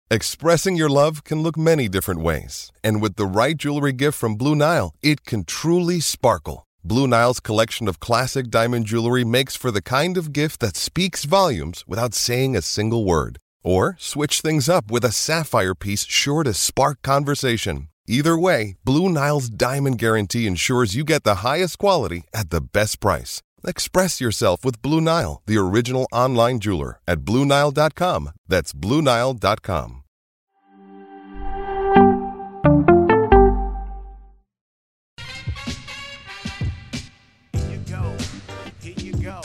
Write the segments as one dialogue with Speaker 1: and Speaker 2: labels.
Speaker 1: Expressing your love can look many different ways, and with the right jewelry gift from Blue Nile, it can truly sparkle. Blue Nile's collection of classic diamond jewelry makes for the kind of gift that speaks volumes without saying a single word. Or switch things up with a sapphire piece sure to spark conversation. Either way, Blue Nile's Diamond Guarantee ensures you get the highest quality at the best price. Express yourself with Blue Nile, the original online jeweler, at BlueNile.com. That's BlueNile.com.
Speaker 2: Here you go.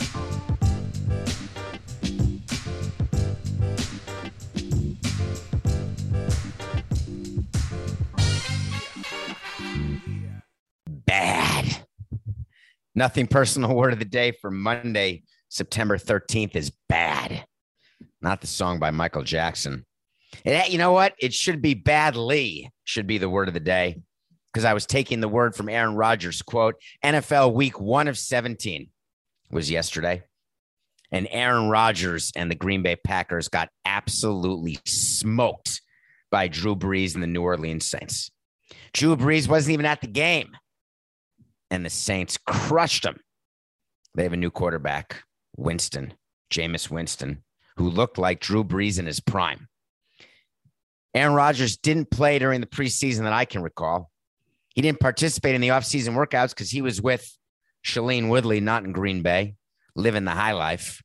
Speaker 3: Bad. Nothing personal word of the day for Monday, September 13th is bad. Not the song by Michael Jackson. You know what? It should be badly, should be the word of the day, because I was taking the word from Aaron Rodgers. Quote, NFL week 1 of 17 was yesterday. And Aaron Rodgers and the Green Bay Packers got absolutely smoked by Drew Brees and the New Orleans Saints. Drew Brees wasn't even at the game. And the Saints crushed them. They have a new quarterback, Jameis Winston, who looked like Drew Brees in his prime. Aaron Rodgers didn't play during the preseason that I can recall. He didn't participate in the offseason workouts because he was with Shailene Woodley, not in Green Bay, living the high life.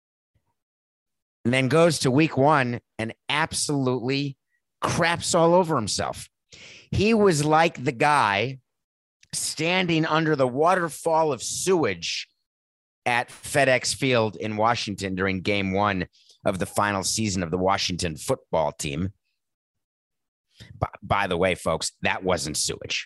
Speaker 3: And then goes to week 1 and absolutely craps all over himself. He was like the guy standing under the waterfall of sewage at FedEx Field in Washington during game 1 of the final season of the Washington football team. By the way, folks, that wasn't sewage.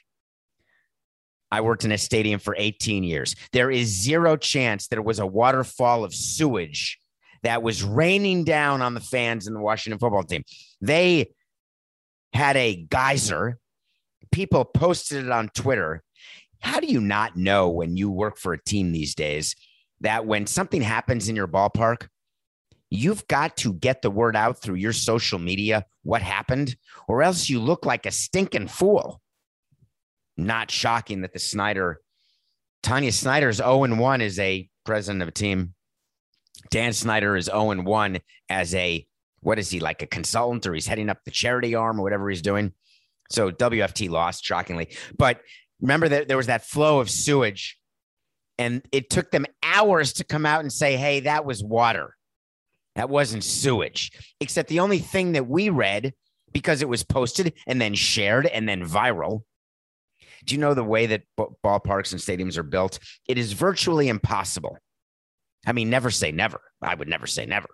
Speaker 3: I worked in a stadium for 18 years. There is zero chance there was a waterfall of sewage that was raining down on the fans in the Washington football team. They had a geyser. People posted it on Twitter. How do you not know when you work for a team these days that when something happens in your ballpark, you've got to get the word out through your social media what happened, or else you look like a stinking fool. Not shocking that Tanya Snyder is 0-1 as a president of a team. Dan Snyder is 0-1 as what is he, like a consultant, or he's heading up the charity arm or whatever he's doing. So WFT lost, shockingly. But remember that there was that flow of sewage, and it took them hours to come out and say, hey, that was water. That wasn't sewage. Except the only thing that we read, because it was posted and then shared and then viral. Do you know the way that ballparks and stadiums are built? It is virtually impossible. I mean, never say never. I would never say never.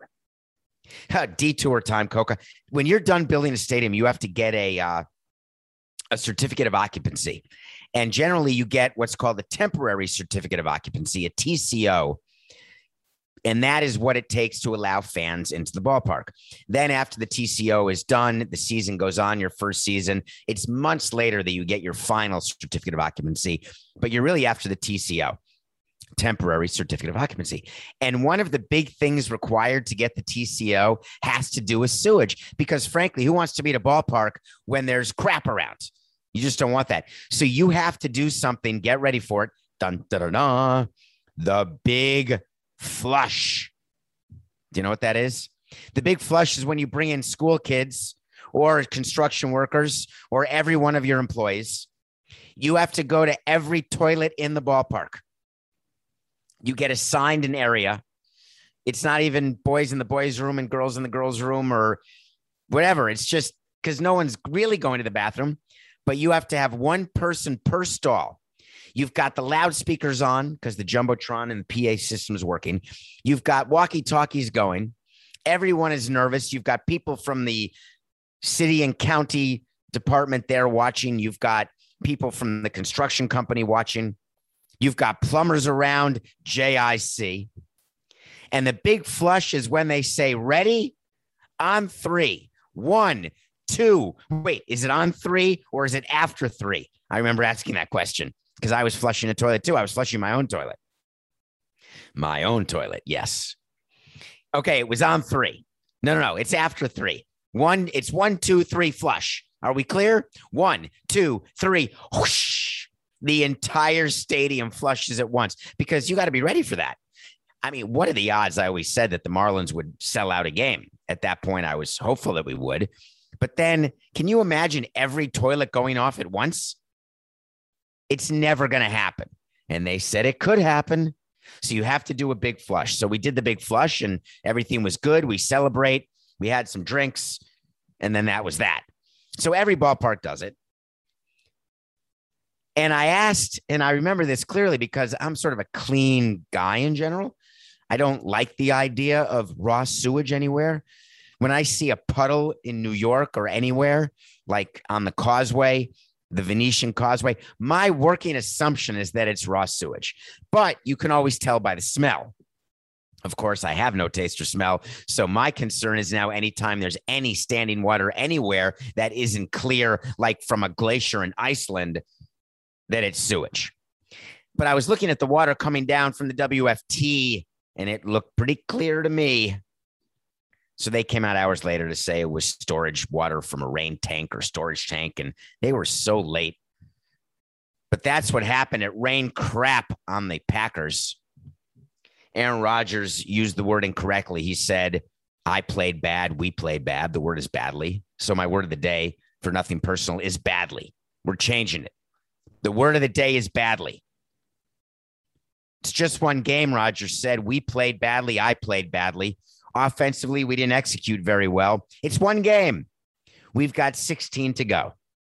Speaker 3: Detour time, Coca. When you're done building a stadium, you have to get a certificate of occupancy. And generally you get what's called a temporary certificate of occupancy, a TCO. And that is what it takes to allow fans into the ballpark. Then after the TCO is done, the season goes on, your first season. It's months later that you get your final certificate of occupancy, but you're really after the TCO, temporary certificate of occupancy. And one of the big things required to get the TCO has to do with sewage, because frankly, who wants to be at a ballpark when there's crap around? You just don't want that. So you have to do something. Get ready for it. Dun, da, da, da. The big flush. Do you know what that is? The big flush is when you bring in school kids or construction workers or every one of your employees. You have to go to every toilet in the ballpark. You get assigned an area. It's not even boys in the boys' room and girls in the girls' room or whatever. It's just because no one's really going to the bathroom, but you have to have one person per stall. You've got the loudspeakers on because the Jumbotron and the PA system is working. You've got walkie-talkies going. Everyone is nervous. You've got people from the city and county department there watching. You've got people from the construction company watching. You've got plumbers around, JIC. And the big flush is when they say, ready? On 3. 1, 2. Wait, is it on 3 or is it after 3? I remember asking that question because I was flushing a toilet too. I was flushing my own toilet. My own toilet, yes. Okay, it was on 3. No, it's after 3. It's 1, 2, 3 flush. Are we clear? 1, 2, 3. Whoosh. The entire stadium flushes at once because you got to be ready for that. I mean, what are the odds? I always said that the Marlins would sell out a game. At that point, I was hopeful that we would. But then can you imagine every toilet going off at once? It's never going to happen. And they said it could happen. So you have to do a big flush. So we did the big flush and everything was good. We celebrate. We had some drinks. And then that was that. So every ballpark does it. And I asked, and I remember this clearly because I'm sort of a clean guy in general. I don't like the idea of raw sewage anywhere. When I see a puddle in New York or anywhere, like on the causeway, the Venetian Causeway, my working assumption is that it's raw sewage. But you can always tell by the smell. Of course, I have no taste or smell. So my concern is now anytime there's any standing water anywhere that isn't clear, like from a glacier in Iceland, that it's sewage. But I was looking at the water coming down from the WFT, and it looked pretty clear to me. So they came out hours later to say it was storage water from a rain tank or storage tank, and they were so late. But that's what happened. It rained crap on the Packers. Aaron Rodgers used the word incorrectly. He said, I played bad. We played bad. The word is badly. So my word of the day for nothing personal is badly. We're changing it. The word of the day is badly. It's just one game, Rodgers said. We played badly. I played badly. Offensively, we didn't execute very well. It's one game. We've got 16 to go.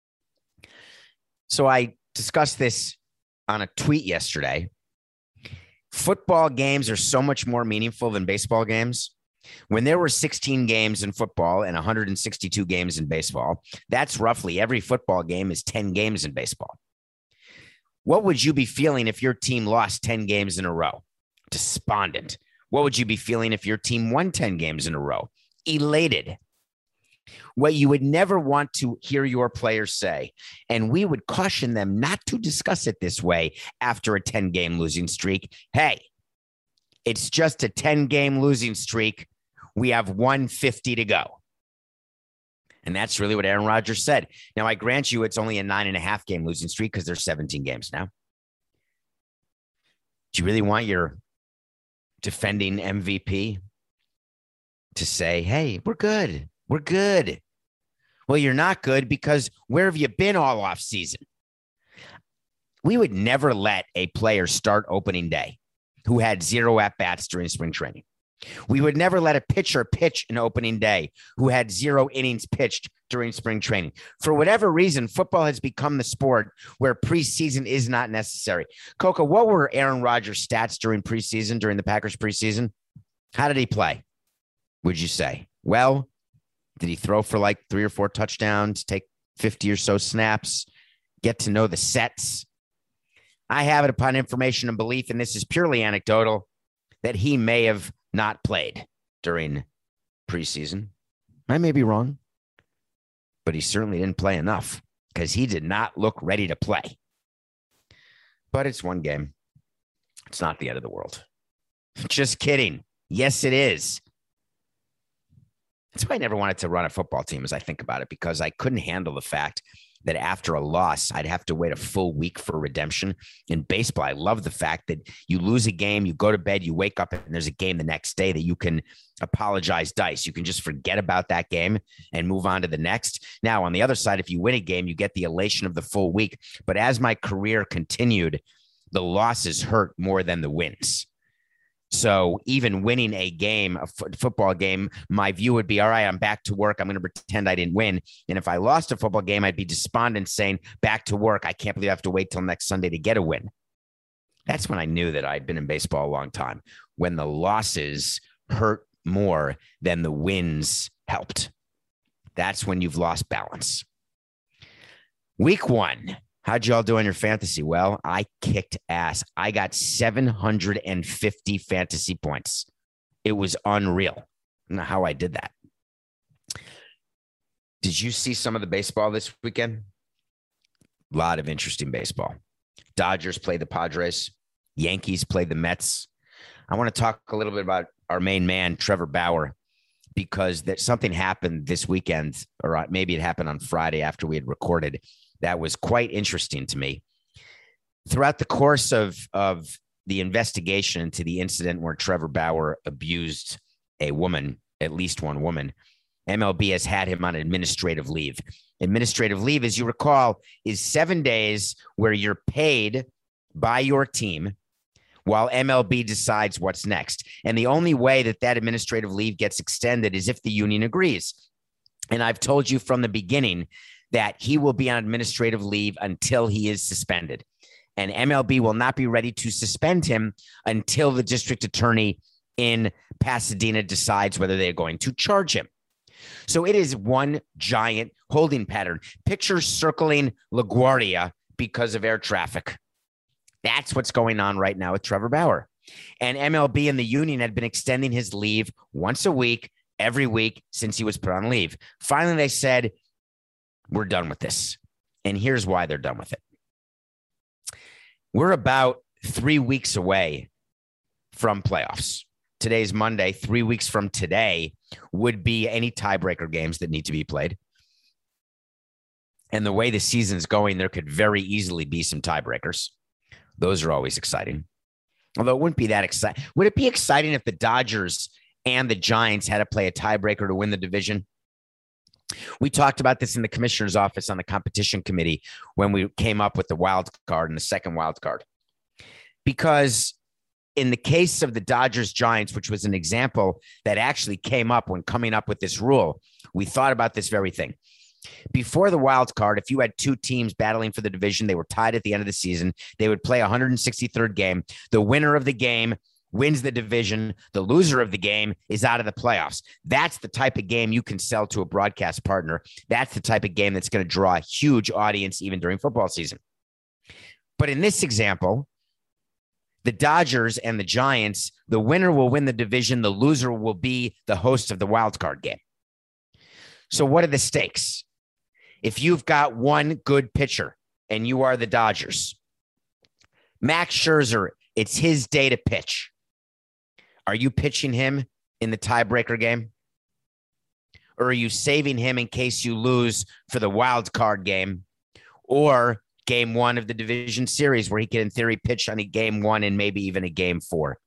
Speaker 3: So I discussed this on a tweet yesterday. Football games are so much more meaningful than baseball games. When there were 16 games in football and 162 games in baseball, that's roughly every football game is 10 games in baseball. What would you be feeling if your team lost 10 games in a row? Despondent. What would you be feeling if your team won 10 games in a row? Elated. What you would never want to hear your players say, and we would caution them not to discuss it this way after a 10-game losing streak. Hey, it's just a 10-game losing streak. We have 150 to go. And that's really what Aaron Rodgers said. Now, I grant you it's only a 9.5 game losing streak because there's 17 games now. Do you really want your defending MVP to say, hey, we're good. We're good. Well, you're not good because where have you been all off season? We would never let a player start opening day who had 0 at-bats during spring training. We would never let a pitcher pitch an opening day who had 0 innings pitched during spring training. For whatever reason, football has become the sport where preseason is not necessary. Coco, what were Aaron Rodgers' stats during preseason, during the Packers preseason? How did he play, would you say? Well, did he throw for like 3 or 4 touchdowns, take 50 or so snaps, get to know the sets? I have it upon information and belief, and this is purely anecdotal, that he may have not played during preseason. I may be wrong, but he certainly didn't play enough because he did not look ready to play. But it's one game. It's not the end of the world. Just kidding. Yes, it is. That's why I never wanted to run a football team as I think about it, because I couldn't handle the fact that after a loss, I'd have to wait a full week for redemption. In baseball, I love the fact that you lose a game, you go to bed, you wake up, and there's a game the next day that you can apologize dice. You can just forget about that game and move on to the next. Now, on the other side, if you win a game, you get the elation of the full week. But as my career continued, the losses hurt more than the wins. So even winning a game, a football game, my view would be, all right, I'm back to work. I'm going to pretend I didn't win. And if I lost a football game, I'd be despondent saying, back to work. I can't believe I have to wait till next Sunday to get a win. That's when I knew that I'd been in baseball a long time, when the losses hurt more than the wins helped. That's when you've lost balance. Week 1. How'd y'all do on your fantasy? Well, I kicked ass. I got 750 fantasy points. It was unreal. I don't know how I did that. Did you see some of the baseball this weekend? A lot of interesting baseball. Dodgers play the Padres. Yankees play the Mets. I want to talk a little bit about our main man, Trevor Bauer. because that something happened this weekend, or maybe it happened on Friday after we had recorded, that was quite interesting to me. Throughout the course of the investigation into the incident where Trevor Bauer abused a woman, at least one woman, MLB has had him on administrative leave. Administrative leave, as you recall, is 7 days where you're paid by your team while MLB decides what's next. And the only way that that administrative leave gets extended is if the union agrees. And I've told you from the beginning that he will be on administrative leave until he is suspended. And MLB will not be ready to suspend him until the district attorney in Pasadena decides whether they're going to charge him. So it is one giant holding pattern. Picture circling LaGuardia because of air traffic. That's what's going on right now with Trevor Bauer. And MLB and the union had been extending his leave once a week, every week since he was put on leave. Finally, they said, we're done with this. And here's why they're done with it. We're about 3 weeks away from playoffs. Today's Monday. 3 weeks from today would be any tiebreaker games that need to be played. And the way the season's going, there could very easily be some tiebreakers. Those are always exciting. Although it wouldn't be that exciting. Would it be exciting if the Dodgers and the Giants had to play a tiebreaker to win the division? We talked about this in the commissioner's office on the competition committee when we came up with the wild card and the second wild card. Because in the case of the Dodgers Giants, which was an example that actually came up when coming up with this rule, we thought about this very thing. Before the wild card, if you had two teams battling for the division, they were tied at the end of the season, they would play 163rd game. The winner of the game wins the division. The loser of the game is out of the playoffs. That's the type of game you can sell to a broadcast partner. That's the type of game that's going to draw a huge audience even during football season. But in this example, the Dodgers and the Giants, the winner will win the division. The loser will be the host of the wild card game. So what are the stakes? If you've got one good pitcher and you are the Dodgers, Max Scherzer, it's his day to pitch. Are you pitching him in the tiebreaker game? Or are you saving him in case you lose for the wild card game or game one of the division series where he can, in theory, pitch on a game one and maybe even a game four?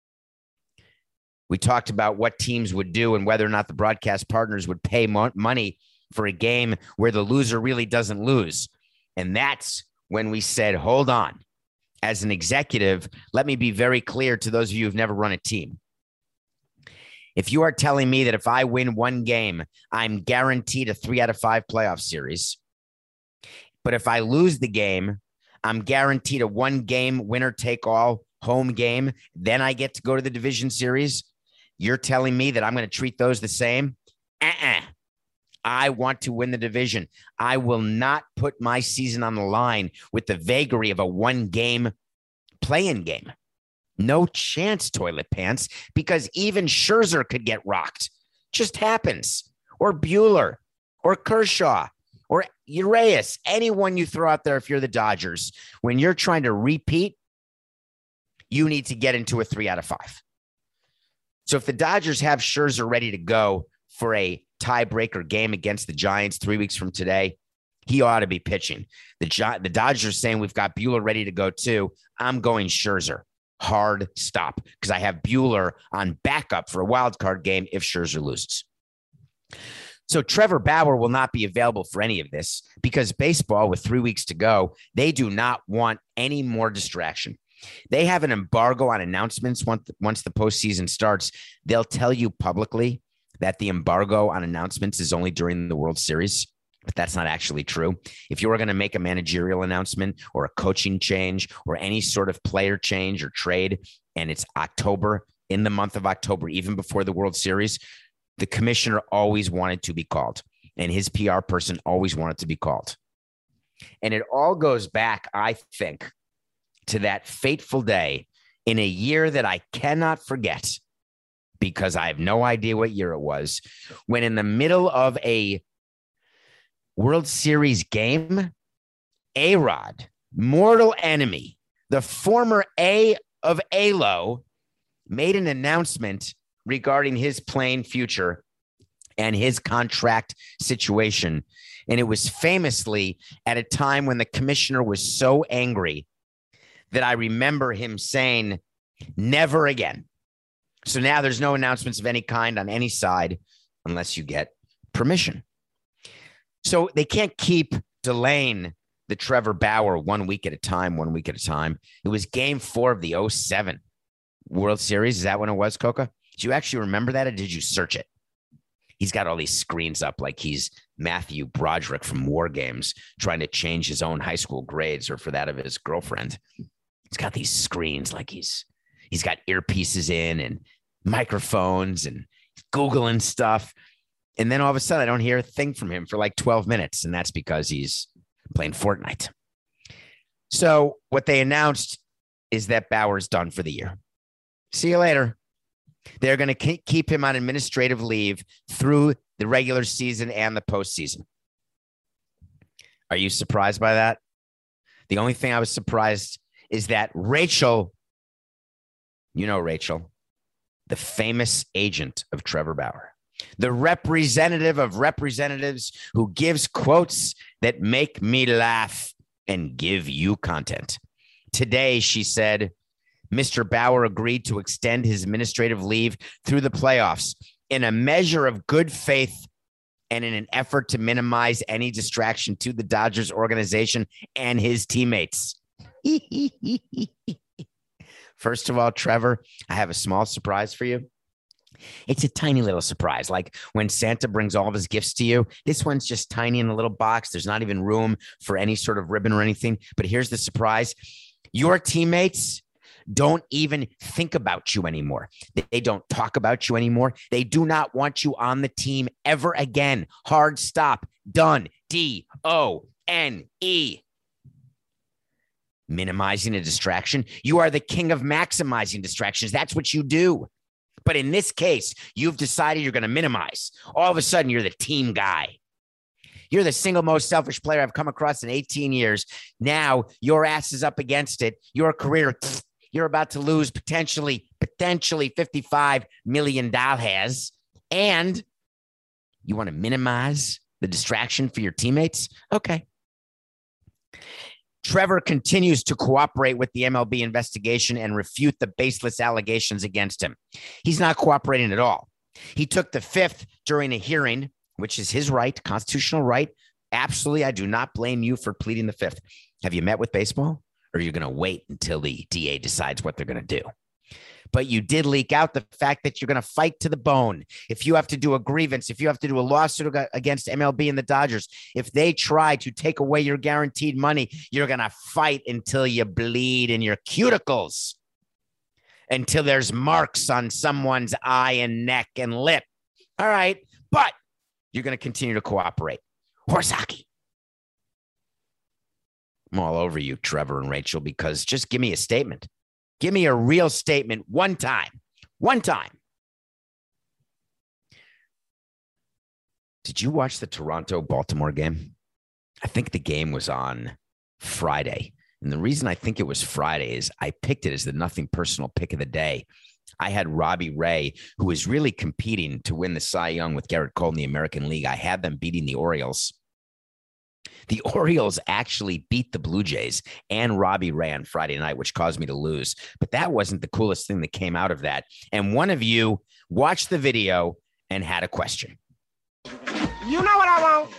Speaker 3: We talked about what teams would do and whether or not the broadcast partners would pay money for a game where the loser really doesn't lose. And that's when we said, hold on. As an executive, let me be very clear to those of you who've never run a team. If you are telling me that if I win one game, I'm guaranteed a 3 out of 5 playoff series, but if I lose the game, I'm guaranteed a 1-game winner-take-all home game, then I get to go to the division series, you're telling me that I'm going to treat those the same? I want to win the division. I will not put my season on the line with the vagary of a 1-game play-in game. No chance, toilet pants, because even Scherzer could get rocked. Just happens. Or Buehler, or Kershaw, or Urias, anyone you throw out there if you're the Dodgers. When you're trying to repeat, you need to get into a 3 out of 5. So if the Dodgers have Scherzer ready to go for a tiebreaker game against the Giants 3 weeks from today, he ought to be pitching. The Dodgers are saying we've got Buehler ready to go too. I'm going Scherzer. Hard stop, because I have Buehler on backup for a wild card game if Scherzer loses. So Trevor Bauer will not be available for any of this because baseball, with 3 weeks to go, they do not want any more distraction. They have an embargo on announcements once the postseason starts. They'll tell you publicly that the embargo on announcements is only during the World Series, but that's not actually true. If you were going to make a managerial announcement or a coaching change or any sort of player change or trade, and it's October, in the month of October, even before the World Series, the commissioner always wanted to be called, and his PR person always wanted to be called. And it all goes back, I think, to that fateful day in a year that I cannot forget, because I have no idea what year it was, when in the middle of a World Series game, A-Rod, mortal enemy, the former A of ALO, made an announcement regarding his playing future and his contract situation. And it was famously at a time when the commissioner was so angry that I remember him saying, never again. So now there's no announcements of any kind on any side unless you get permission. So they can't keep delaying the Trevor Bauer 1 week at a time. It was game 4 of the 2007 World Series. Is that when it was, Coca? Did you actually remember that, or did you search it? He's got all these screens up like he's Matthew Broderick from War Games trying to change his own high school grades or for that of his girlfriend. He's got these screens like he's got earpieces in and microphones and Googling stuff. And then all of a sudden I don't hear a thing from him for like 12 minutes. And that's because he's playing Fortnite. So what they announced is that Bauer's done for the year. See you later. They're going to keep him on administrative leave through the regular season and the postseason. Are you surprised by that? The only thing I was surprised is that Rachel, Rachel, the famous agent of Trevor Bauer, the representative of representatives who gives quotes that make me laugh and give you content. Today, she said, Mr. Bauer agreed to extend his administrative leave through the playoffs in a measure of good faith and in an effort to minimize any distraction to the Dodgers organization and his teammates. First of all, Trevor, I have a small surprise for you. It's a tiny little surprise. Like when Santa brings all of his gifts to you, this one's just tiny in a little box. There's not even room for any sort of ribbon or anything. But here's the surprise. Your teammates don't even think about you anymore. They don't talk about you anymore. They do not want you on the team ever again. Hard stop. Done. D-O-N-E. Minimizing a distraction. You are the king of maximizing distractions. That's what you do. But in this case, you've decided you're going to minimize. All of a sudden, you're the team guy. You're the single most selfish player I've come across in 18 years. Now your ass is up against it. Your career, you're about to lose potentially $55 million. And you want to minimize the distraction for your teammates? Okay. Trevor continues to cooperate with the MLB investigation and refute the baseless allegations against him. He's not cooperating at all. He took the fifth during a hearing, which is his right, constitutional right. Absolutely, I do not blame you for pleading the fifth. Have you met with baseball? Or are you going to wait until the DA decides what they're going to do? But you did leak out the fact that you're going to fight to the bone. If you have to do a grievance, if you have to do a lawsuit against MLB and the Dodgers, if they try to take away your guaranteed money, you're going to fight until you bleed in your cuticles, until there's marks on someone's eye and neck and lip. All right. But you're going to continue to cooperate. Horse hockey. I'm all over you, Trevor and Rachel, because just give me a statement. Give me a real statement one time. One time. Did you watch the Toronto-Baltimore game? I think the game was on Friday. And the reason I think it was Friday is I picked it as the nothing personal pick of the day. I had Robbie Ray, who was really competing to win the Cy Young with Garrett Cole in the American League. I had them beating the Orioles. The Orioles actually beat the Blue Jays and Robbie Ray on Friday night, which caused me to lose. But that wasn't the coolest thing that came out of that. And one of you watched the video and had a question.
Speaker 2: You know what I want?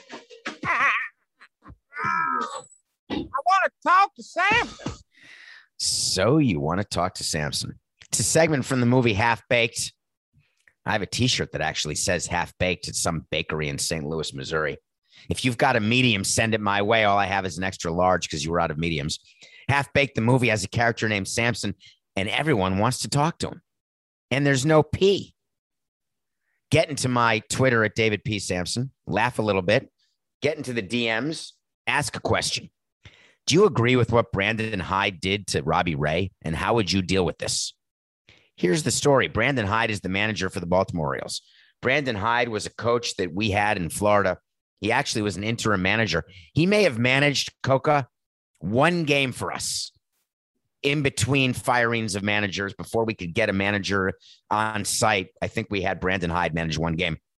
Speaker 2: I want to talk to Samson.
Speaker 3: So you want to talk to Samson. It's a segment from the movie Half Baked. I have a T-shirt that actually says Half Baked at some bakery in St. Louis, Missouri. If you've got a medium, send it my way. All I have is an extra large because you were out of mediums. Half Baked, the movie, has a character named Samson, and everyone wants to talk to him. And there's no P. Get into my Twitter at David P. Samson. Laugh a little bit. Get into the DMs. Ask a question. Do you agree with what Brandon Hyde did to Robbie Ray? And how would you deal with this? Here's the story. Brandon Hyde is the manager for the Baltimore Orioles. Brandon Hyde was a coach that we had in Florida. He actually was an interim manager. He may have managed, Coca, one game for us in between firings of managers before we could get a manager on site. I think we had Brandon Hyde manage one game.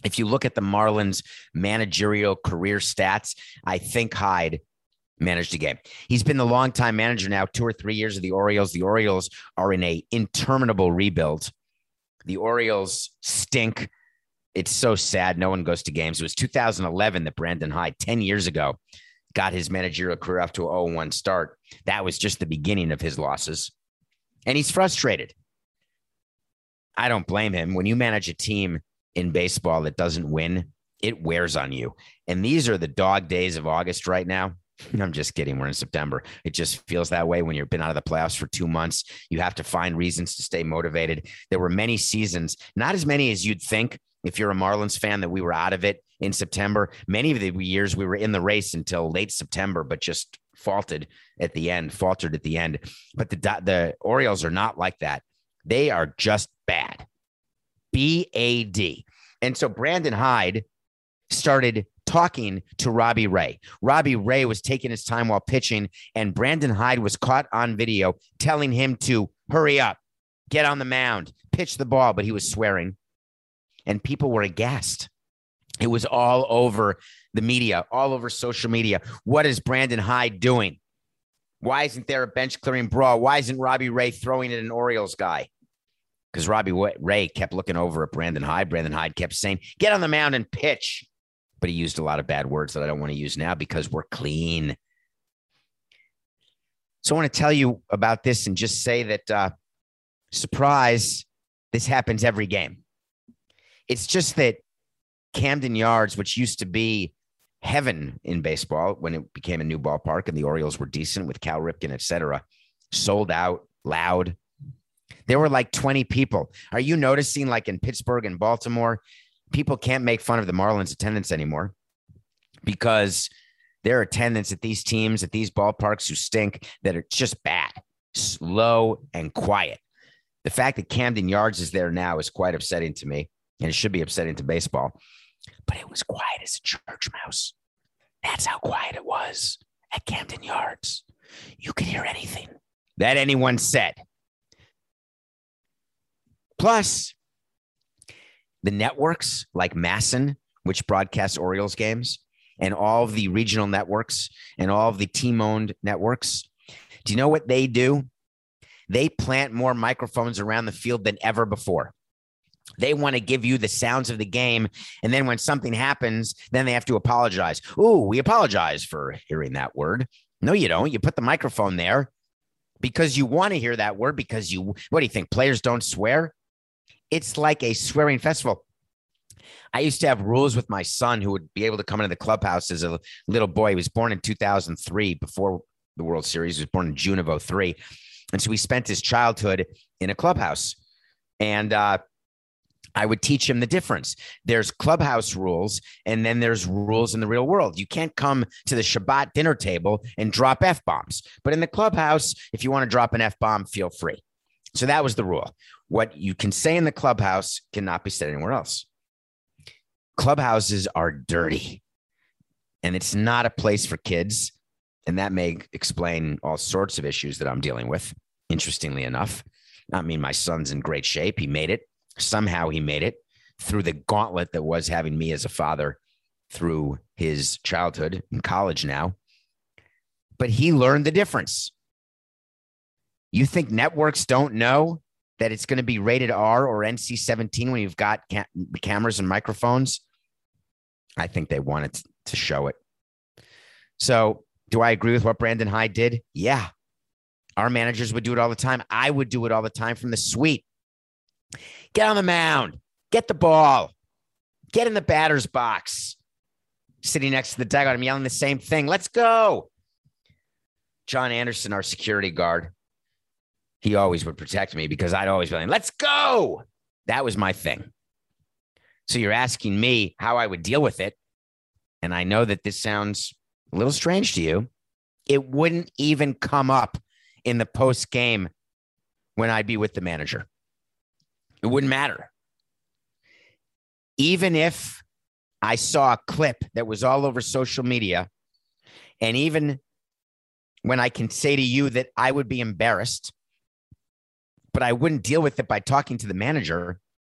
Speaker 3: If you look at the Marlins managerial career stats, I think Hyde managed the game. He's been the longtime manager now, 2 or 3 years of the Orioles. The Orioles are in a interminable rebuild. The Orioles stink. It's so sad. No one goes to games. It was 2011 that Brandon Hyde, 10 years ago, got his managerial career off to a 0-1 start. That was just the beginning of his losses. And he's frustrated. I don't blame him. When you manage a team in baseball that doesn't win, it wears on you. And these are the dog days of August right now. I'm just kidding. We're in September. It just feels that way when you've been out of the playoffs for 2 months. You have to find reasons to stay motivated. There were many seasons, not as many as you'd think if you're a Marlins fan, that we were out of it in September. Many of the years we were in the race until late September, but just faltered at the end. But the Orioles are not like that. They are just bad. B-A-D. And so Brandon Hyde started talking to Robbie Ray. Robbie Ray was taking his time while pitching, and Brandon Hyde was caught on video telling him to hurry up, get on the mound, pitch the ball, but he was swearing. And people were aghast. It was all over the media, all over social media. What is Brandon Hyde doing? Why isn't there a bench clearing brawl? Why isn't Robbie Ray throwing at an Orioles guy? Because Robbie Ray kept looking over at Brandon Hyde. Brandon Hyde kept saying, get on the mound and pitch. But he used a lot of bad words that I don't want to use now because we're clean. So I want to tell you about this and just say that, surprise, this happens every game. It's just that Camden Yards, which used to be heaven in baseball when it became a new ballpark and the Orioles were decent with Cal Ripken, et cetera, sold out, loud. There were like 20 people. Are you noticing, like in Pittsburgh and Baltimore, people can't make fun of the Marlins attendance anymore because their attendance at these teams, at these ballparks who stink, that are just bad, slow and quiet. The fact that Camden Yards is there now is quite upsetting to me. And it should be upsetting to baseball, but it was quiet as a church mouse. That's how quiet it was at Camden Yards. You could hear anything that anyone said. Plus, the networks like MASN, which broadcasts Orioles games, and all of the regional networks and all of the team-owned networks, do you know what they do? They plant more microphones around the field than ever before. They want to give you the sounds of the game. And then when something happens, then they have to apologize. Ooh, we apologize for hearing that word. No, you don't. You put the microphone there because you want to hear that word because what do you think? Players don't swear? It's like a swearing festival. I used to have rules with my son who would be able to come into the clubhouse as a little boy. He was born in 2003 before the World Series. He was born in June of 2003. And so he spent his childhood in a clubhouse. And, I would teach him the difference. There's clubhouse rules, and then there's rules in the real world. You can't come to the Shabbat dinner table and drop F-bombs. But in the clubhouse, if you want to drop an F-bomb, feel free. So that was the rule. What you can say in the clubhouse cannot be said anywhere else. Clubhouses are dirty, and it's not a place for kids. And that may explain all sorts of issues that I'm dealing with, interestingly enough. I mean, my son's in great shape. He made it. Somehow he made it through the gauntlet that was having me as a father through his childhood in college now. But he learned the difference. You think networks don't know that it's going to be rated R or NC-17 when you've got cameras and microphones? I think they wanted to show it. So do I agree with what Brandon Hyde did? Yeah. Our managers would do it all the time. I would do it all the time from the suite. Get on the mound. Get the ball. Get in the batter's box. Sitting next to the dugout, I'm yelling the same thing. Let's go. John Anderson, our security guard, he always would protect me because I'd always be like, let's go. That was my thing. So you're asking me how I would deal with it. And I know that this sounds a little strange to you. It wouldn't even come up in the post game when I'd be with the manager. It wouldn't matter. Even if I saw a clip that was all over social media, and even when I can say to you that I would be embarrassed, but I wouldn't deal with it by talking to the manager,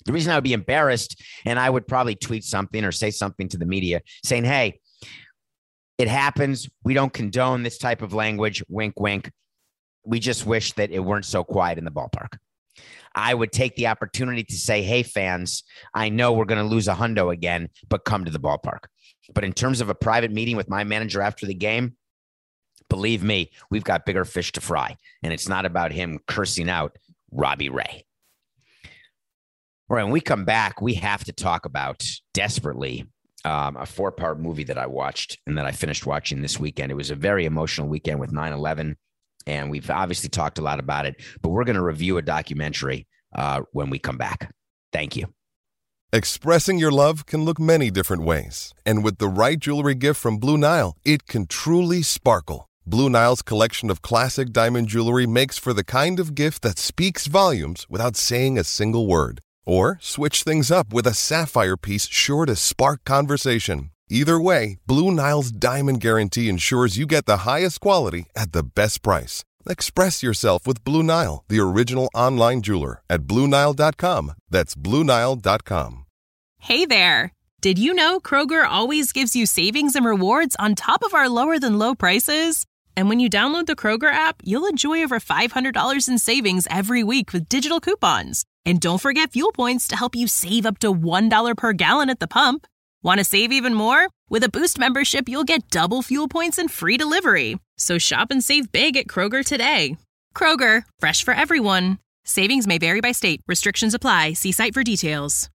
Speaker 3: The reason I would be embarrassed, and I would probably tweet something or say something to the media saying, hey, it happens. We don't condone this type of language. Wink, wink. We just wish that it weren't so quiet in the ballpark. I would take the opportunity to say, hey, fans, I know we're going to lose a hundo again, but come to the ballpark. But in terms of a private meeting with my manager after the game, believe me, we've got bigger fish to fry. And it's not about him cursing out Robbie Ray. All right, when we come back, we have to talk about desperately a 4-part movie that I watched and that I finished watching this weekend. It was a very emotional weekend with 9/11. And we've obviously talked a lot about it, but we're going to review a documentary when we come back. Thank you.
Speaker 1: Expressing your love can look many different ways. And with the right jewelry gift from Blue Nile, it can truly sparkle. Blue Nile's collection of classic diamond jewelry makes for the kind of gift that speaks volumes without saying a single word. Or switch things up with a sapphire piece sure to spark conversation. Either way, Blue Nile's Diamond Guarantee ensures you get the highest quality at the best price. Express yourself with Blue Nile, the original online jeweler, at BlueNile.com. That's BlueNile.com.
Speaker 4: Hey there! Did you know Kroger always gives you savings and rewards on top of our lower-than-low prices? And when you download the Kroger app, you'll enjoy over $500 in savings every week with digital coupons. And don't forget fuel points to help you save up to $1 per gallon at the pump. Want to save even more? With a Boost membership, you'll get double fuel points and free delivery. So shop and save big at Kroger today. Kroger, fresh for everyone. Savings may vary by state. Restrictions apply. See site for details.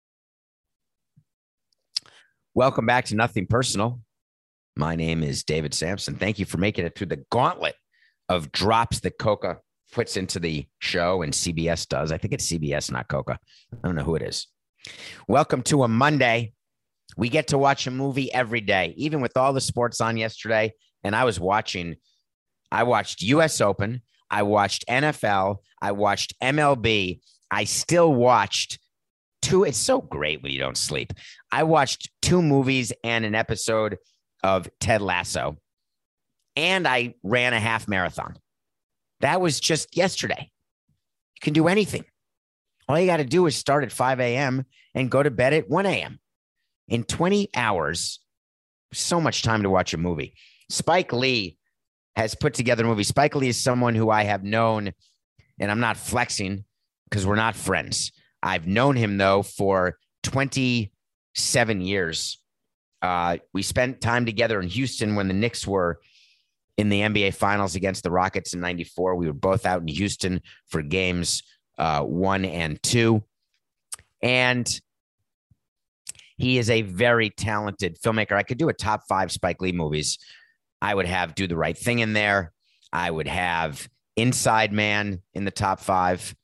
Speaker 3: Welcome back to Nothing Personal. My name is David Sampson. Thank you for making it through the gauntlet of drops that Coca puts into the show and CBS does. I think it's CBS, not Coca. I don't know who it is. Welcome to a Monday. We get to watch a movie every day, even with all the sports on yesterday. And I watched US Open. I watched NFL. I watched MLB. I still watched two. It's so great when you don't sleep. I watched 2 movies and an episode of Ted Lasso. And I ran a half marathon. That was just yesterday. You can do anything. All you got to do is start at 5 a.m. and go to bed at 1 a.m. In 20 hours, so much time to watch a movie. Spike Lee has put together a movie. Spike Lee is someone who I have known, and I'm not flexing because we're not friends. I've known him, though, for 27 years. We spent time together in Houston when the Knicks were in the NBA Finals against the Rockets in 94. We were both out in Houston for games 1 and 2. And he is a very talented filmmaker. I could do a top 5 Spike Lee movies. I would have Do the Right Thing in there. I would have Inside Man in the top 5.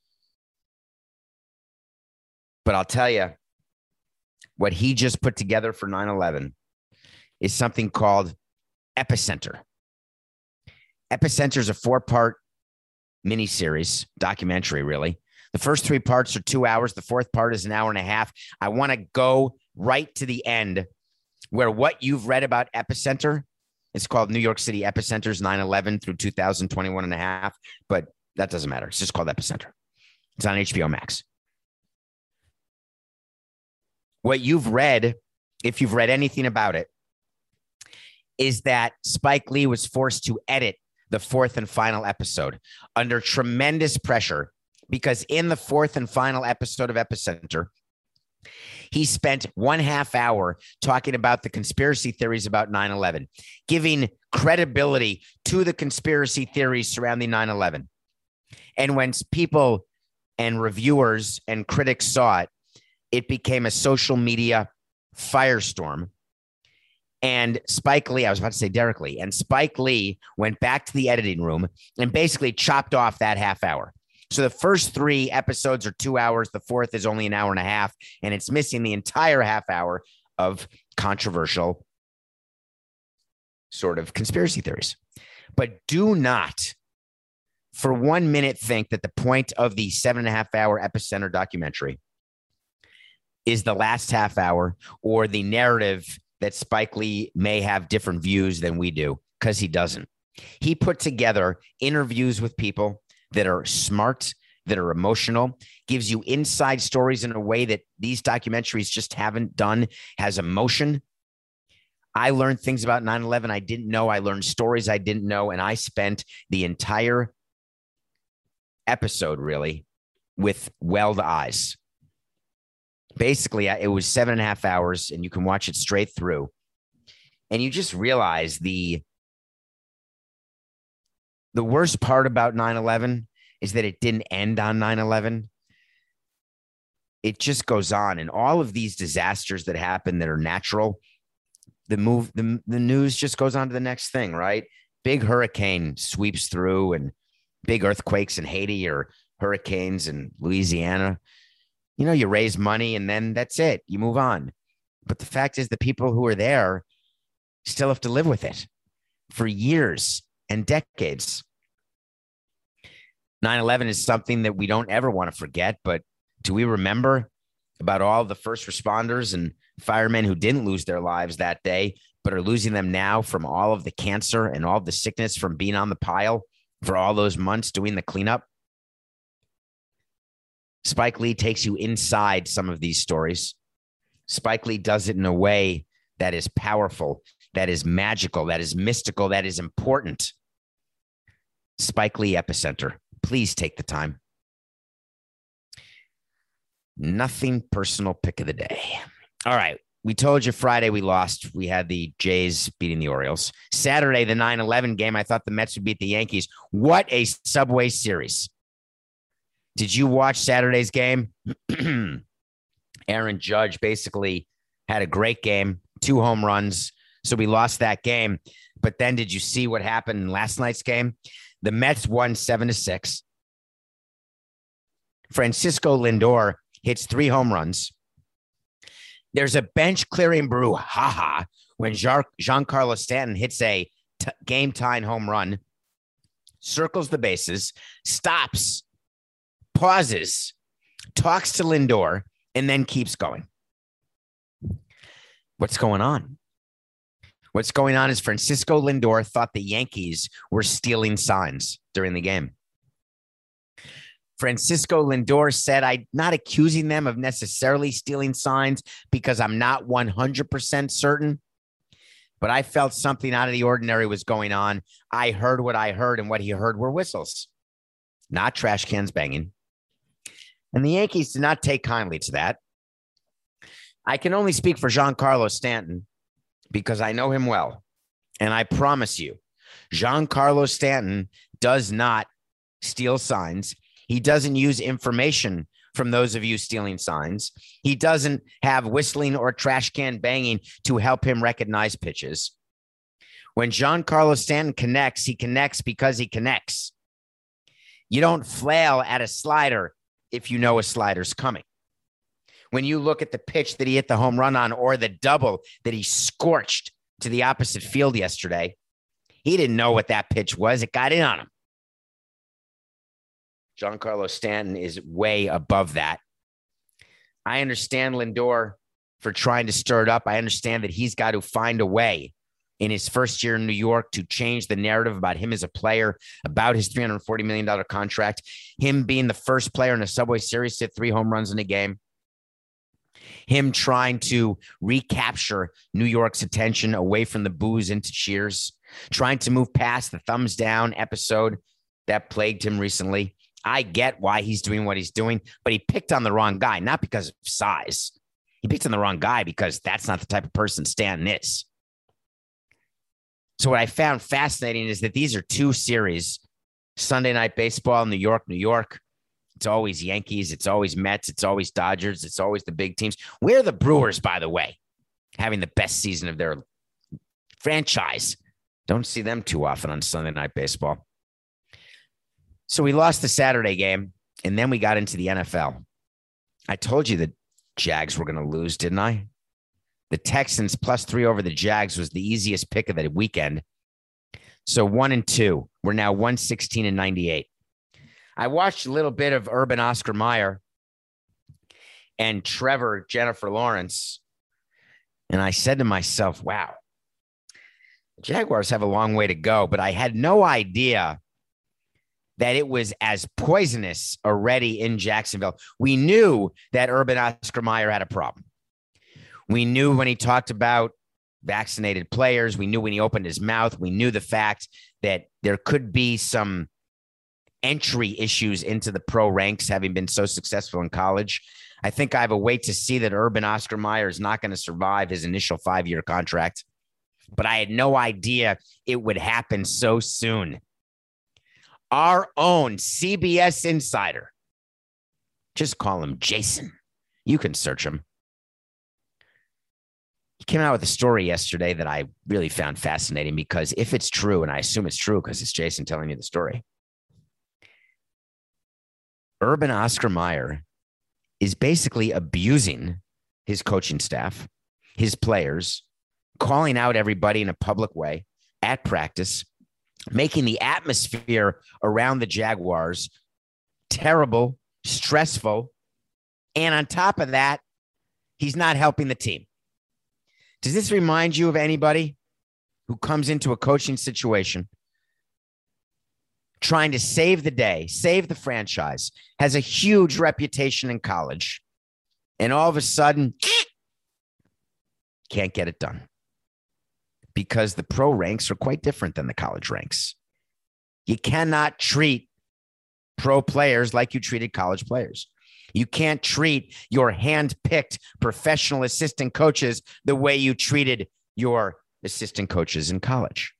Speaker 3: But I'll tell you, what he just put together for 9/11 is something called Epicenter. Epicenter is a 4-part miniseries, documentary, really. The first 3 parts are 2 hours. The 4th part is an hour and a half. I want to go right to the end where what you've read about Epicenter, it's called New York City Epicenters 9/11 through 2021 and a half, but that doesn't matter. It's just called Epicenter. It's on HBO Max. What you've read, if you've read anything about it, is that Spike Lee was forced to edit the 4th and final episode under tremendous pressure because in the 4th and final episode of Epicenter, he spent 1/2 hour talking about the conspiracy theories about 9/11, giving credibility to the conspiracy theories surrounding 9/11. And when people and reviewers and critics saw it, it became a social media firestorm. And Spike Lee, I was about to say Derek Lee, and Spike Lee went back to the editing room and basically chopped off that 1/2 hour. So the first 3 episodes are 2 hours. The 4th is only an hour and a half, and it's missing the entire 1/2 hour of controversial sort of conspiracy theories. But do not for 1 minute think that the point of the 7.5 hour Epicenter documentary is the last 1/2 hour or the narrative that Spike Lee may have different views than we do, because he doesn't. He put together interviews with people that are smart, that are emotional, gives you inside stories in a way that these documentaries just haven't done, has emotion. I learned things about 9/11 I didn't know. I learned stories I didn't know. And I spent the entire episode really with welled eyes. Basically, it was 7.5 hours, and you can watch it straight through. And you just realize the worst part about 9/11 is that it didn't end on 9/11. It just goes on. And all of these disasters that happen that are natural, the news just goes on to the next thing, right? Big hurricane sweeps through, and big earthquakes in Haiti or hurricanes in Louisiana. You know, you raise money and then that's it. You move on. But the fact is the people who are there still have to live with it for years and decades. 9/11 is something that we don't ever want to forget, but do we remember about all the first responders and firemen who didn't lose their lives that day, but are losing them now from all of the cancer and all of the sickness from being on the pile for all those months doing the cleanup? Spike Lee takes you inside some of these stories. Spike Lee does it in a way that is powerful, that is magical, that is mystical, that is important. Spike Lee Epicenter. Please take the time. Nothing personal pick of the day. All right. We told you Friday we lost. We had the Jays beating the Orioles. Saturday, the 9/11 game, I thought the Mets would beat the Yankees. What a Subway Series. Did you watch Saturday's game? Aaron Judge basically had a great game, 2 home runs. So we lost that game. But then did you see what happened in last night's game? The Mets won 7-6. Francisco Lindor hits 3 home runs. There's a bench clearing brouhaha when Giancarlo Stanton hits a game-tying home run, circles the bases, stops, pauses, talks to Lindor, and then keeps going. What's going on? What's going on is Francisco Lindor thought the Yankees were stealing signs during the game. Francisco Lindor said, I'm not accusing them of necessarily stealing signs because I'm not 100% certain, but I felt something out of the ordinary was going on. I heard what I heard, and what he heard were whistles, not trash cans banging. And the Yankees did not take kindly to that. I can only speak for Giancarlo Stanton because I know him well. And I promise you, Giancarlo Stanton does not steal signs. He doesn't use information from those of you stealing signs. He doesn't have whistling or trash can banging to help him recognize pitches. When Giancarlo Stanton connects, he connects because he connects. You don't flail at a slider if you know a slider's coming. When you look at the pitch that he hit the home run on or the double that he scorched to the opposite field yesterday, he didn't know what that pitch was. It got in on him. Giancarlo Stanton is way above that. I understand Lindor for trying to stir it up. I understand that he's got to find a way in his first year in New York to change the narrative about him as a player, about his $340 million contract, him being the first player in a Subway Series to hit 3 home runs in a game, him trying to recapture New York's attention away from the boos into cheers, trying to move past the thumbs down episode that plagued him recently. I get why he's doing what he's doing, but he picked on the wrong guy, not because of size. He picked on the wrong guy because that's not the type of person Stanton is. So what I found fascinating is that these are 2 series, Sunday Night Baseball, New York, New York. It's always Yankees. It's always Mets. It's always Dodgers. It's always the big teams. Where are the Brewers, by the way, having the best season of their franchise? Don't see them too often on Sunday Night Baseball. So we lost the Saturday game, and then we got into the NFL. I told you the Jags were going to lose, didn't I? The Texans +3 over the Jags was the easiest pick of the weekend. So 1-2. We're now 116-98. I watched a little bit of Urban Oscar Mayer and Trevor Jennifer Lawrence, and I said to myself, wow, the Jaguars have a long way to go, but I had no idea that it was as poisonous already in Jacksonville. We knew that Urban Oscar Mayer had a problem. We knew when he talked about vaccinated players. We knew when he opened his mouth. We knew the fact that there could be some entry issues into the pro ranks, having been so successful in college. I think I have a wait to see that Urban Oscar Mayer is not going to survive his initial 5-year contract, but I had no idea it would happen so soon. Our own CBS insider, just call him Jason. You can search him. He came out with a story yesterday that I really found fascinating because if it's true, and I assume it's true because it's Jason telling me the story, Urban Oscar Mayer is basically abusing his coaching staff, his players, calling out everybody in a public way at practice, making the atmosphere around the Jaguars terrible, stressful, and on top of that, he's not helping the team. Does this remind you of anybody who comes into a coaching situation trying to save the day, save the franchise, has a huge reputation in college, and all of a sudden can't get it done? Because the pro ranks are quite different than the college ranks. You cannot treat pro players like you treated college players. You can't treat your hand-picked professional assistant coaches the way you treated your assistant coaches in college.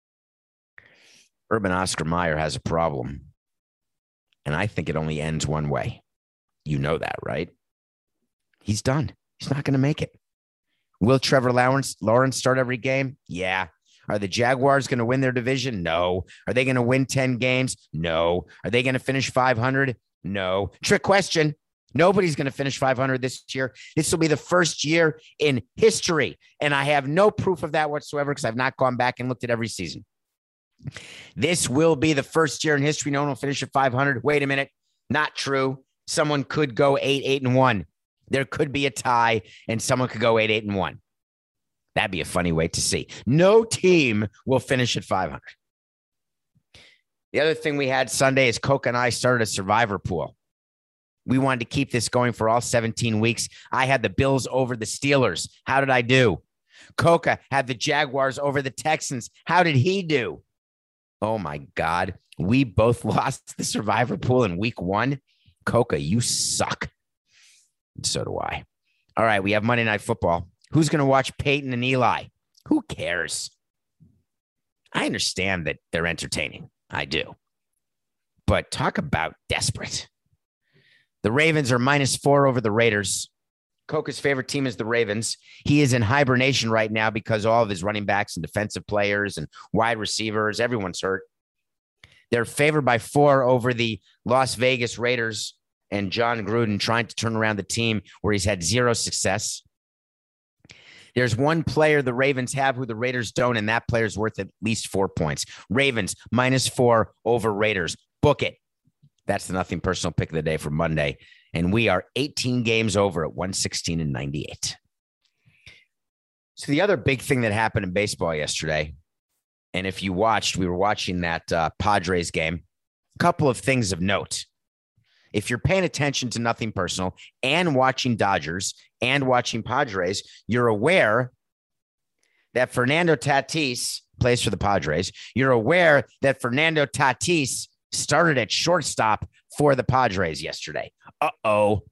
Speaker 3: Urban Oscar Mayer has a problem, and I think it only ends one way. You know that, right? He's done. He's not going to make it. Will Trevor Lawrence start every game? Yeah. Are the Jaguars going to win their division? No. Are they going to win 10 games? No. Are they going to finish 500? No. Trick question. Nobody's going to finish 500 this year. This will be the first year in history, and I have no proof of that whatsoever because I've not gone back and looked at every season. This will be the first year in history no one will finish at 500. Wait a minute. Not true. Someone could go 8-1. There could be a tie, and someone could go 8-1. That'd be a funny way to see. No team will finish at 500. The other thing we had Sunday is Coca and I started a survivor pool. We wanted to keep this going for all 17 weeks. I had the Bills over the Steelers. How did I do? Coca had the Jaguars over the Texans. How did he do? Oh, my God. We both lost the survivor pool in week 1. Coca, you suck. So do I. All right, we have Monday Night Football. Who's going to watch Peyton and Eli? Who cares? I understand that they're entertaining. I do. But talk about desperate. The Ravens are -4 over the Raiders. Coca's favorite team is the Ravens. He is in hibernation right now because all of his running backs and defensive players and wide receivers, everyone's hurt. They're favored by 4 over the Las Vegas Raiders and John Gruden trying to turn around the team where he's had 0 success. There's one player the Ravens have who the Raiders don't, and that player's worth at least 4 points. Ravens -4 over Raiders. Book it. That's the Nothing Personal pick of the day for Monday. And we are 18 games over at 116-98. So the other big thing that happened in baseball yesterday, and if you watched, we were watching that Padres game, a couple of things of note. If you're paying attention to Nothing Personal and watching Dodgers and watching Padres, you're aware that Fernando Tatis plays for the Padres. You're aware that Fernando Tatis started at shortstop for the Padres yesterday. Uh-oh.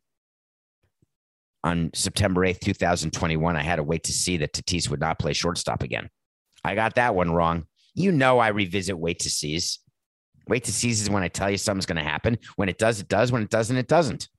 Speaker 3: On September 8th, 2021, I had to wait to see that Tatis would not play shortstop again. I got that one wrong. You know I revisit wait to sees. Wait to sees is when I tell you something's going to happen. When it does, it does. When it doesn't, it doesn't.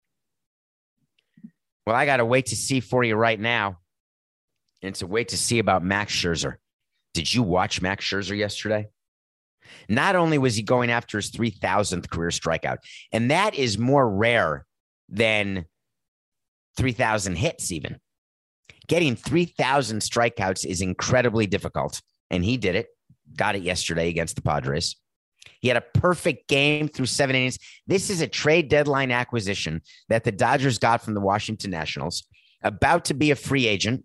Speaker 3: Well, I got to wait to see for you right now. And it's a wait to see about Max Scherzer. Did you watch Max Scherzer yesterday? Not only was he going after his 3,000th career strikeout, and that is more rare than 3,000 hits even. Getting 3,000 strikeouts is incredibly difficult, and he did it. Got it yesterday against the Padres. He had a perfect game through 7 innings. This is a trade deadline acquisition that the Dodgers got from the Washington Nationals, about to be a free agent.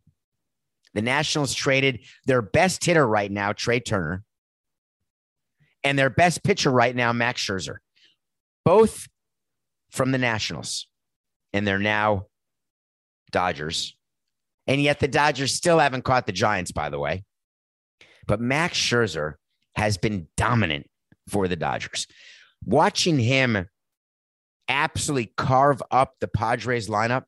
Speaker 3: The Nationals traded their best hitter right now, Trey Turner, and their best pitcher right now, Max Scherzer, both from the Nationals, and they're now Dodgers. And yet the Dodgers still haven't caught the Giants, by the way. But Max Scherzer has been dominant for the Dodgers. Watching him absolutely carve up the Padres lineup,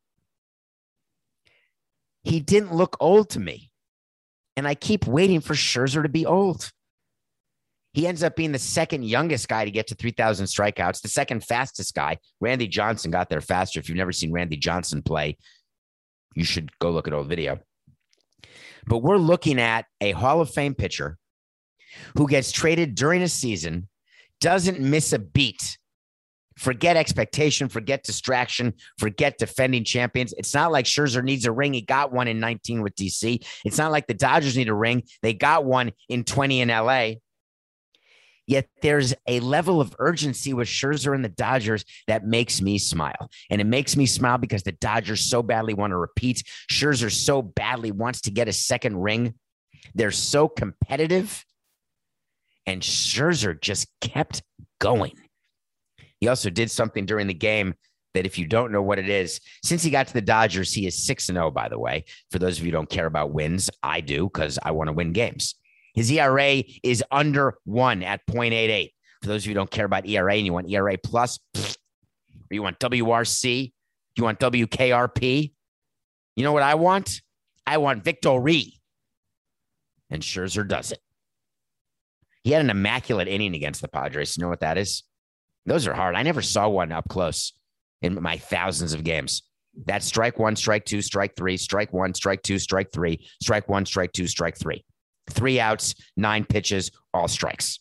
Speaker 3: he didn't look old to me. And I keep waiting for Scherzer to be old. He ends up being the second youngest guy to get to 3,000 strikeouts, the second fastest guy. Randy Johnson got there faster. If you've never seen Randy Johnson play, you should go look at old video. But we're looking at a Hall of Fame pitcher who gets traded during a season, doesn't miss a beat. Forget expectation, forget distraction, forget defending champions. It's not like Scherzer needs a ring. He got one in 19 with DC. It's not like the Dodgers need a ring. They got one in 20 in LA. Yet there's a level of urgency with Scherzer and the Dodgers that makes me smile. And it makes me smile because the Dodgers so badly want to repeat. Scherzer so badly wants to get a second ring. They're so competitive. And Scherzer just kept going. He also did something during the game that if you don't know what it is, since he got to the Dodgers, he is 6-0, by the way. For those of you who don't care about wins, I do because I want to win games. His ERA is under 1 at 0.88. For those of you who don't care about ERA and you want ERA plus, or you want WRC, you want WKRP, you know what I want? I want victory. And Scherzer does it. He had an immaculate inning against the Padres. You know what that is? Those are hard. I never saw one up close in my thousands of games. That's strike one, strike two, strike three, strike one, strike two, strike three, strike one, strike two, strike three. 3 outs, 9 pitches, all strikes.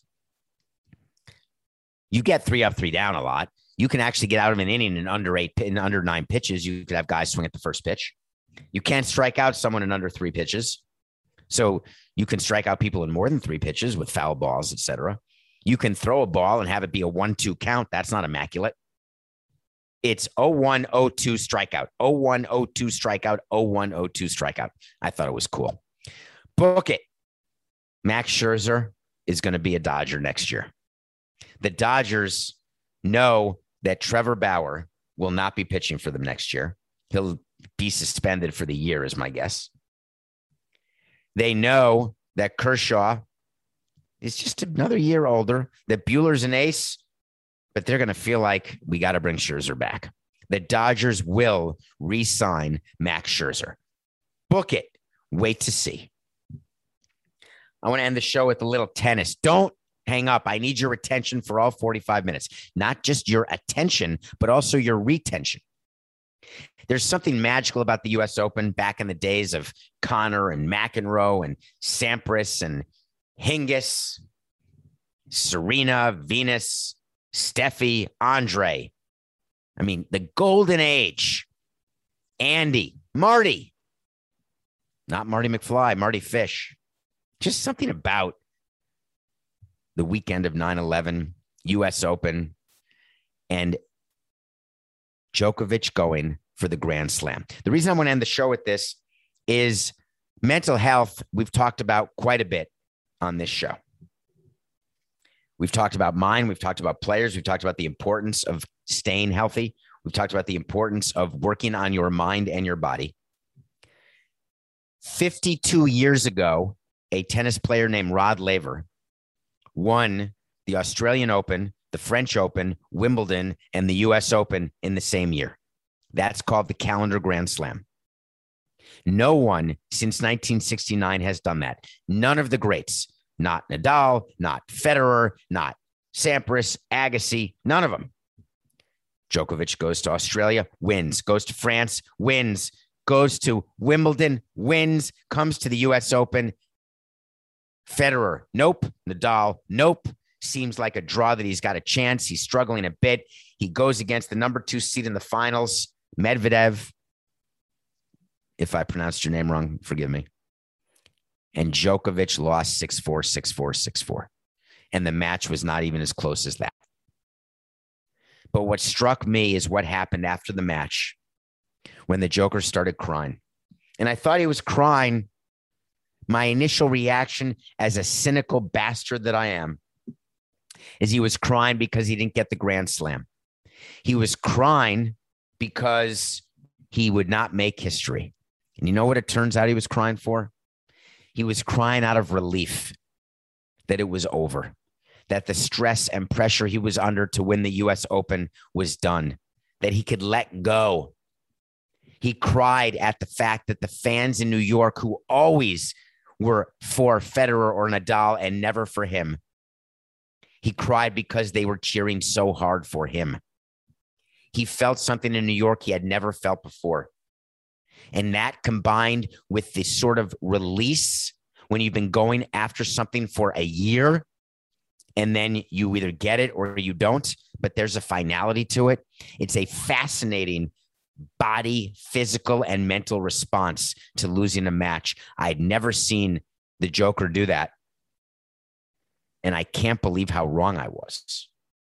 Speaker 3: You get 3 up, 3 down a lot. You can actually get out of an inning in under 9 pitches. You could have guys swing at the first pitch. You can't strike out someone in under 3 pitches. So you can strike out people in more than 3 pitches with foul balls, etc. You can throw a ball and have it be a 1-2 count. That's not immaculate. It's 0-1, 0-2 strikeout, 0-1, 0-2 strikeout, 0-1, 0-2 strikeout. I thought it was cool. Book it. Max Scherzer is going to be a Dodger next year. The Dodgers know that Trevor Bauer will not be pitching for them next year. He'll be suspended for the year, is my guess. They know that Kershaw is just another year older, that Buehler's an ace, but they're going to feel like we got to bring Scherzer back. The Dodgers will re-sign Max Scherzer. Book it. Wait to see. I want to end the show with a little tennis. Don't hang up. I need your attention for all 45 minutes. Not just your attention, but also your retention. There's something magical about the U.S. Open back in the days of Connor and McEnroe and Sampras and Hingis, Serena, Venus, Steffi, Andre. I mean, the golden age. Andy, Marty. Not Marty McFly, Marty Fish. Just something about the weekend of 9/11, U.S. Open, and Djokovic going for the Grand Slam. The reason I want to end the show with this is mental health. We've talked about quite a bit on this show. We've talked about mine. We've talked about players. We've talked about the importance of staying healthy. We've talked about the importance of working on your mind and your body. 52 years ago, a tennis player named Rod Laver won the Australian Open, the French Open, Wimbledon, and the U.S. Open in the same year. That's called the Calendar Grand Slam. No one since 1969 has done that. None of the greats. Not Nadal, not Federer, not Sampras, Agassi, none of them. Djokovic goes to Australia, wins. Goes to France, wins. Goes to Wimbledon, wins. Comes to the U.S. Open. Federer, nope. Nadal, nope. Seems like a draw that he's got a chance. He's struggling a bit. He goes against the number 2 seed in the finals, Medvedev. If I pronounced your name wrong, forgive me. And Djokovic lost 6-4, 6-4, 6-4. And the match was not even as close as that. But what struck me is what happened after the match when the Joker started crying. And I thought he was crying. My initial reaction as a cynical bastard that I am is he was crying because he didn't get the Grand Slam. He was crying because he would not make history. And you know what it turns out he was crying for? He was crying out of relief that it was over, that the stress and pressure he was under to win the U.S. Open was done, that he could let go. He cried at the fact that the fans in New York, who always were for Federer or Nadal and never for him, he cried because they were cheering so hard for him. He felt something in New York he had never felt before. And that combined with this sort of release when you've been going after something for a year and then you either get it or you don't, but there's a finality to it. It's a fascinating body, physical, and mental response to losing a match. I'd never seen the Joker do that. And I can't believe how wrong I was.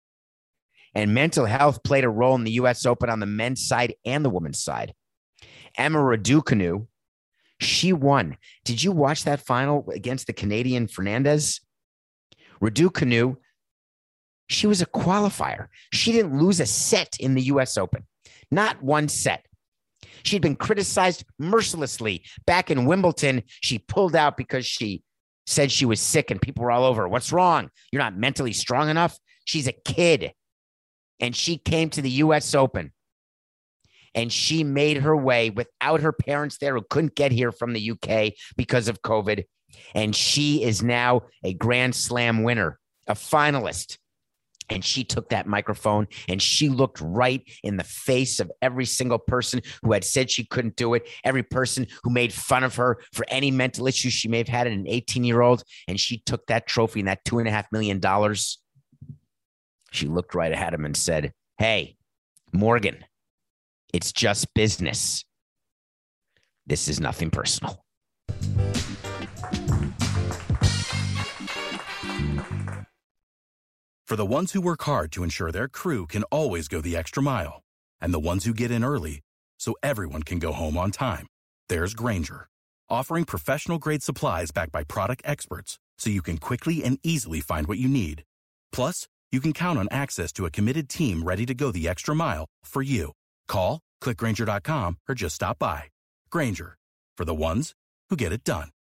Speaker 3: And mental health played a role in the U.S. Open on the men's side and the women's side. Emma Raducanu, she won. Did you watch that final against the Canadian Fernandez? Raducanu, she was a qualifier. She didn't lose a set in the U.S. Open. Not one set. She'd been criticized mercilessly. Back in Wimbledon, she pulled out because she said she was sick and people were all over her. What's wrong? You're not mentally strong enough? She's a kid. And she came to the U.S. Open and she made her way without her parents there who couldn't get here from the UK because of COVID. And she is now a Grand Slam winner, a finalist. And she took that microphone and she looked right in the face of every single person who had said she couldn't do it, every person who made fun of her for any mental issues she may have had in an 18-year-old. And she took that trophy and that $2.5 million. She looked right at him and said, "Hey, Morgan, it's just business. This is nothing personal."
Speaker 5: For the ones who work hard to ensure their crew can always go the extra mile, and the ones who get in early so everyone can go home on time, there's Grainger, offering professional-grade supplies backed by product experts so you can quickly and easily find what you need. Plus, you can count on access to a committed team ready to go the extra mile for you. Call, click Grainger.com, or just stop by. Grainger, for the ones who get it done.